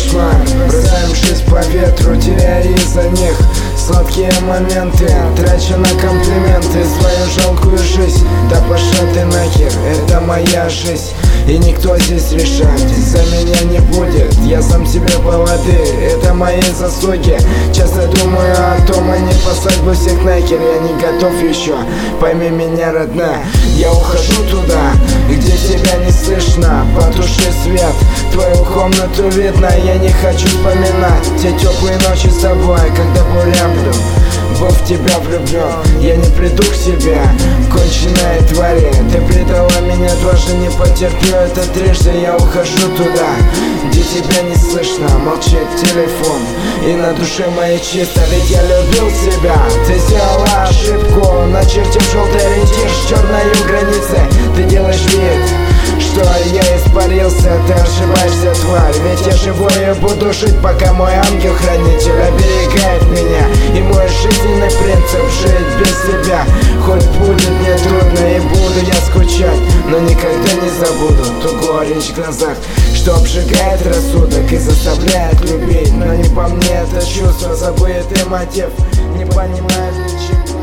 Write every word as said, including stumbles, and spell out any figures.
кошмар. Бросаемшись по ветру, теряя из-за них сладкие моменты, трачу на комплименты свою жалкую жизнь. Да пошла ты нахер, это моя жизнь, и никто здесь решать за меня не будет. Я сам себе поводы, это мои заслуги. Часто думаю о том, а не послать бы всех нахер. Я не готов еще, пойми меня, родная. Я ухожу туда, где тебя не слышно. Потуши свет, твою комнату видно. Я не хочу вспоминать те теплые ночи с тобой, когда был рядом, был в тебя влюблен. Я не приду к себе, конченая тварь. Ты предала меня дважды, не потерплю это трижды. Я ухожу туда, где тебя не слышно. Молчит телефон, и на душе моей чисто. Ведь я любил тебя, ты сделала ошибку, начертив желтый ориентир с черной границы. Ты делаешь вид, что я испарился. Ты ошибаешься, тварь, ведь я живой и буду жить, пока мой ангел-хранитель оберегает меня. И мой жизненный принцип — жить без тебя. Хоть будет мне трудно и буду я скучать, но никогда не забуду ту горечь в глазах, что обжигает рассудок и заставляет любить. Но не по мне это чувство, забытый мотив, не понимает ничего.